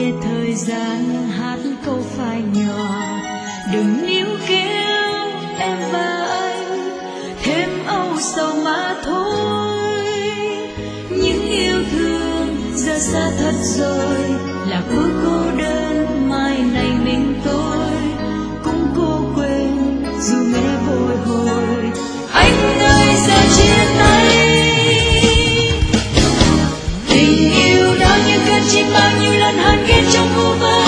nghe thời gian hát câu phai nhỏ. Đừng níu kéo em và anh thêm âu sầu mà thôi. Những yêu thương giờ xa thật rồi, là cuối cô đơn mai này mình tôi cũng cố quên dù nghe bồi hồi. Anh ơi giờ chia tay, tình yêu đó như cơn chim bao nhiêu lần hàn ghen trong vô vàn.